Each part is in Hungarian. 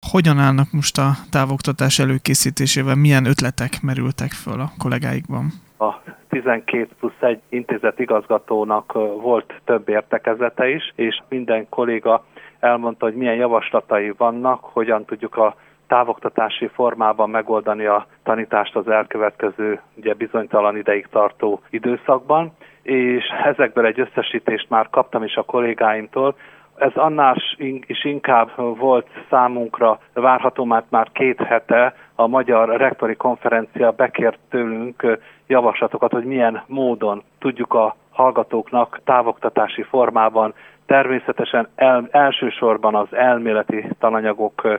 Hogyan állnak most a távoktatás előkészítésével? Milyen ötletek merültek föl a kollégáikban? A 12+1 intézet igazgatónak volt több értekezlete is, és minden kolléga elmondta, hogy milyen javaslatai vannak, hogyan tudjuk a távoktatási formában megoldani a tanítást az elkövetkező, bizonytalan ideig tartó időszakban, és ezekből egy összesítést már kaptam is a kollégáimtól. Ez annál is inkább volt számunkra várható, mert már 2 hete a Magyar Rektori Konferencia bekért tőlünk javaslatokat, hogy milyen módon tudjuk a hallgatóknak távoktatási formában természetesen elsősorban az elméleti tananyagok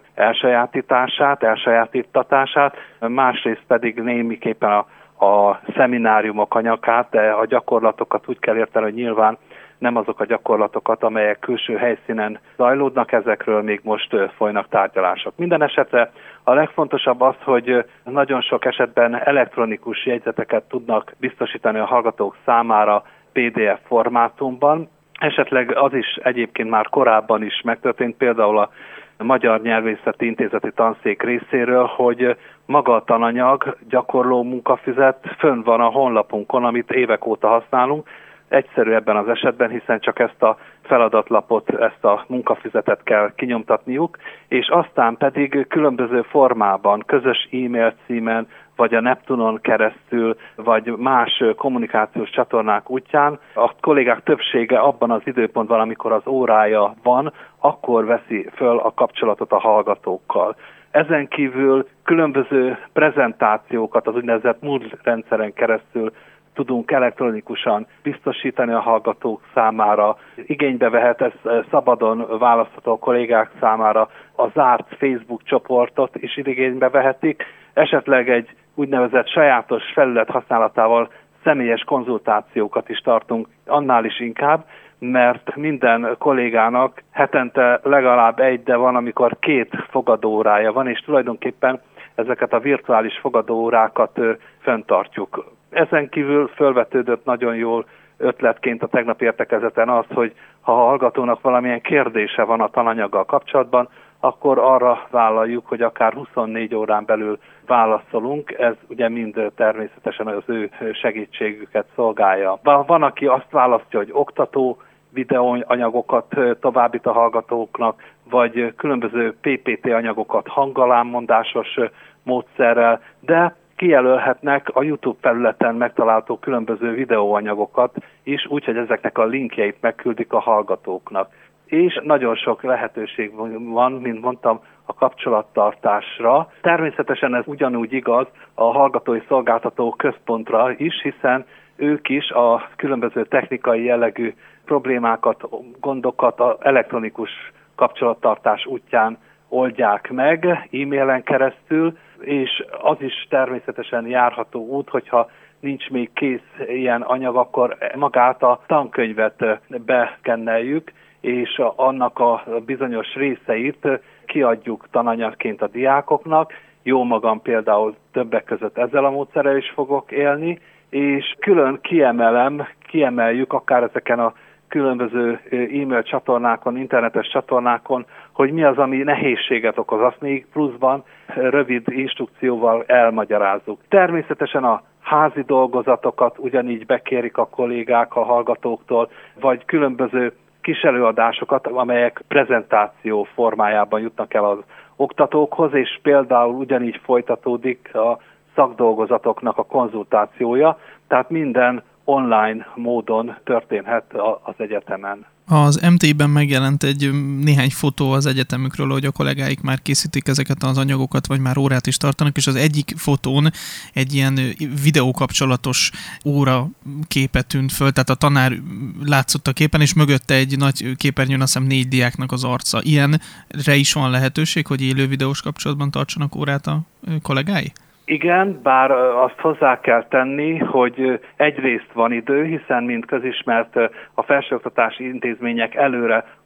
elsajátítatását, másrészt pedig némiképpen a szemináriumok anyagát, de a gyakorlatokat úgy kell érteni, hogy nyilván nem azok a gyakorlatokat, amelyek külső helyszínen zajlódnak, ezekről még most folynak tárgyalások. Minden esetre a legfontosabb az, hogy nagyon sok esetben elektronikus jegyzeteket tudnak biztosítani a hallgatók számára PDF formátumban. Esetleg az is egyébként már korábban is megtörtént, például a Magyar Nyelvészeti Intézeti Tanszék részéről, hogy maga a tananyag, gyakorló munkafüzet fönn van a honlapunkon, amit évek óta használunk. Egyszerű ebben az esetben, hiszen csak ezt a feladatlapot, ezt a munkafüzetet kell kinyomtatniuk, és aztán pedig különböző formában, közös e-mail címen, vagy a Neptunon keresztül, vagy más kommunikációs csatornák útján a kollégák többsége abban az időpontban, amikor az órája van, akkor veszi föl a kapcsolatot a hallgatókkal. Ezen kívül különböző prezentációkat az úgynevezett Moodle rendszeren keresztül tudunk elektronikusan biztosítani a hallgatók számára. Igénybe vehet, ez szabadon választható kollégák számára, a zárt Facebook csoportot is igénybe vehetik. Esetleg egy úgynevezett sajátos felület használatával személyes konzultációkat is tartunk, annál is inkább, mert minden kollégának hetente legalább egy, de van, amikor 2 fogadóórája van, és tulajdonképpen ezeket a virtuális fogadóórákat fenntartjuk. Ezen kívül felvetődött nagyon jól ötletként a tegnapi értekezeten az, hogy ha a hallgatónak valamilyen kérdése van a tananyaggal kapcsolatban, akkor arra vállaljuk, hogy akár 24 órán belül válaszolunk, ez ugye mind természetesen az ő segítségüket szolgálja. Van, aki azt választja, hogy oktató videóanyagokat továbbít a hallgatóknak, vagy különböző PPT anyagokat hangalámmondásos módszerrel, de kijelölhetnek a YouTube felületen megtalálható különböző videóanyagokat is, úgyhogy ezeknek a linkjeit megküldik a hallgatóknak. És nagyon sok lehetőség van, mint mondtam, a kapcsolattartásra. Természetesen ez ugyanúgy igaz a hallgatói szolgáltató központra is, hiszen ők is a különböző technikai jellegű problémákat, gondokat az elektronikus kapcsolattartás útján oldják meg, e-mailen keresztül, és az is természetesen járható út, hogyha nincs még kész ilyen anyag, akkor magát a tankönyvet bekenneljük, és annak a bizonyos részeit kiadjuk tananyagként a diákoknak. Jó magam például többek között ezzel a módszerrel is fogok élni, és külön kiemeljük akár ezeken a különböző e-mail csatornákon, internetes csatornákon, hogy mi az, ami nehézséget okoz. Azt még pluszban rövid instrukcióval elmagyarázzuk. Természetesen a házi dolgozatokat ugyanígy bekérik a kollégák a hallgatóktól, vagy különböző kis előadásokat, amelyek prezentáció formájában jutnak el az oktatókhoz, és például ugyanígy folytatódik a szakdolgozatoknak a konzultációja, tehát minden online módon történhet az egyetemen. Az MT-ben megjelent néhány fotó az egyetemükről, hogy a kollégáik már készítik ezeket az anyagokat, vagy már órát is tartanak, és az egyik fotón egy ilyen videókapcsolatos óra képet tűnt föl, tehát a tanár látszott a képen, és mögötte egy nagy képernyőn azt hiszem 4 diáknak az arca. Ilyenre is van lehetőség, hogy élő videós kapcsolatban tartsanak órát a kollégái? Igen, bár azt hozzá kell tenni, hogy egyrészt van idő, hiszen mint közismert a felsőoktatási intézmények előre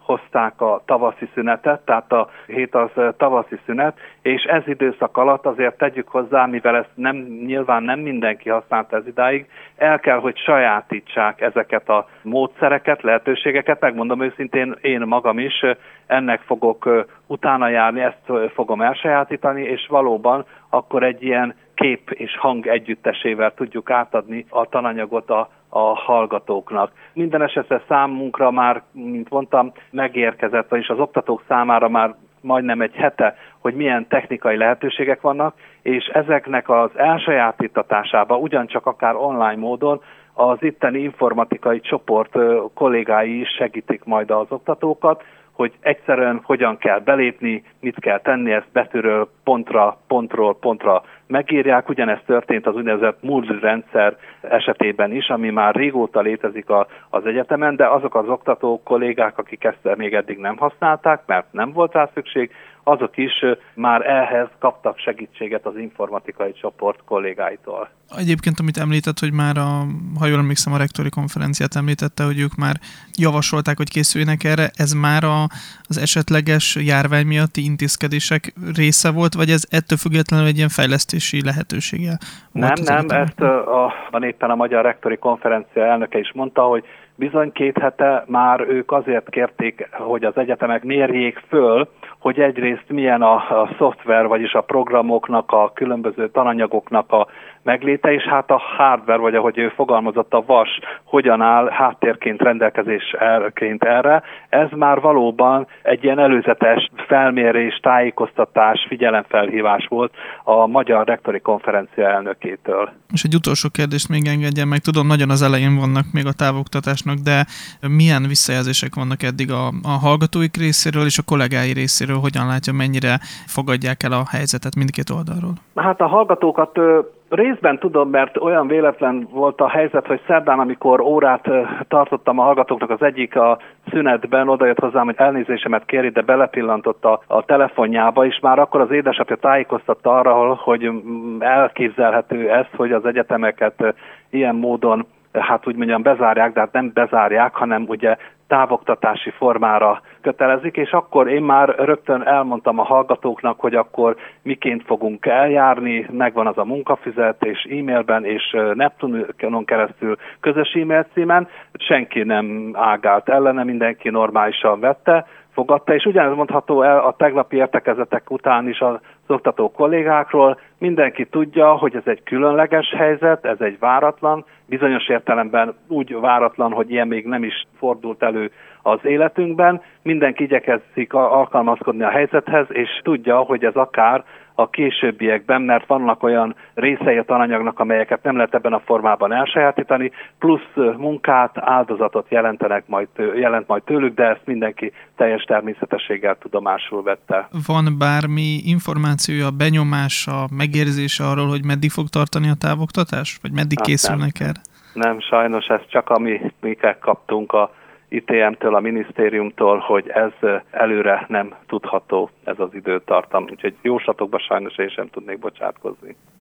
hozták a tavaszi szünetet, tehát a hét az tavaszi szünet, és ez időszak alatt azért tegyük hozzá, mivel ezt nyilván nem mindenki használta ez idáig, el kell, hogy sajátítsák ezeket a módszereket, lehetőségeket, megmondom őszintén, én magam is ennek fogok utána járni, ezt fogom elsajátítani, és valóban akkor egy ilyen kép és hang együttesével tudjuk átadni a tananyagot a hallgatóknak. Minden esetre számunkra már, mint mondtam, megérkezett, vagyis az oktatók számára már majdnem egy hete, hogy milyen technikai lehetőségek vannak, és ezeknek az elsajátítatásába ugyancsak akár online módon az itteni informatikai csoport kollégái is segítik majd az oktatókat, hogy egyszerűen hogyan kell belépni, mit kell tenni, ezt betűről pontról pontra megírják. Ugyanezt történt az úgynevezett Moodle rendszer esetében is, ami már régóta létezik az egyetemen, de azok az oktató kollégák, akik ezt még eddig nem használták, mert nem volt rá szükség, azok is már ehhez kaptak segítséget az informatikai csoport kollégáitól. Egyébként, amit említett, hogy már ha jól emlékszem, a rektori konferenciát említette, hogy ők már javasolták, hogy készüljenek erre, ez már az esetleges járvány miatti intézkedések része volt, vagy ez ettől függetlenül egy ilyen fejlesztési lehetősége volt? Nem, ezt éppen a Magyar Rektori Konferencia elnöke is mondta, hogy bizony 2 hete már ők azért kérték, hogy az egyetemek mérjék föl, hogy egyrészt milyen a szoftver, vagyis a programoknak, a különböző tananyagoknak a megléte, és hát a hardware, vagy ahogy ő fogalmazott, a vas, hogyan áll háttérként rendelkezésként erre. Ez már valóban egy ilyen előzetes felmérés, tájékoztatás, figyelemfelhívás volt a Magyar Rektori Konferencia elnökétől. És egy utolsó kérdést még engedjen meg. Tudom, nagyon az elején vannak még a távoktatásnak, de milyen visszajelzések vannak eddig a hallgatóik részéről és a kollégái részéről? Hogyan látja, mennyire fogadják el a helyzetet mindkét oldalról? Hát a hallgatókat részben tudom, mert olyan véletlen volt a helyzet, hogy szerdán, amikor órát tartottam a hallgatóknak, az egyik a szünetben odajött hozzám, hogy elnézésemet kéri, de belepillantott a telefonjába, és már akkor az édesapja tájékoztatta arra, hogy elképzelhető ez, hogy az egyetemeket ilyen módon, hát úgy mondjam, bezárják, de hát nem bezárják, hanem ugye távoktatási formára kötelezik, és akkor én már rögtön elmondtam a hallgatóknak, hogy akkor miként fogunk eljárni, megvan az a munkafizetés e-mailben és Neptunon keresztül közös e-mail címen, senki nem ágált ellene, mindenki normálisan vette, fogadta, és ugyanez mondható el a tegnapi értekezetek után is az oktató kollégákról. Mindenki tudja, hogy ez egy különleges helyzet, ez egy váratlan, bizonyos értelemben úgy váratlan, hogy ilyen még nem is fordult elő az életünkben. Mindenki igyekezik alkalmazkodni a helyzethez, és tudja, hogy ez akár a későbbiekben, mert vannak olyan részei a tananyagnak, amelyeket nem lehet ebben a formában elsajátítani, plusz munkát, áldozatot jelent majd tőlük, de ezt mindenki teljes természetességgel tudomásul vette. Van bármi információja, benyomása, megérzése arról, hogy meddig fog tartani a távoktatás? Vagy meddig készülnek erre? Nem, sajnos ez csak amiket kaptunk a ITM-től, a minisztériumtól, hogy ez előre nem tudható, ez az időtartam. Úgyhogy jóslatokban sajnos én sem tudnék bocsátkozni.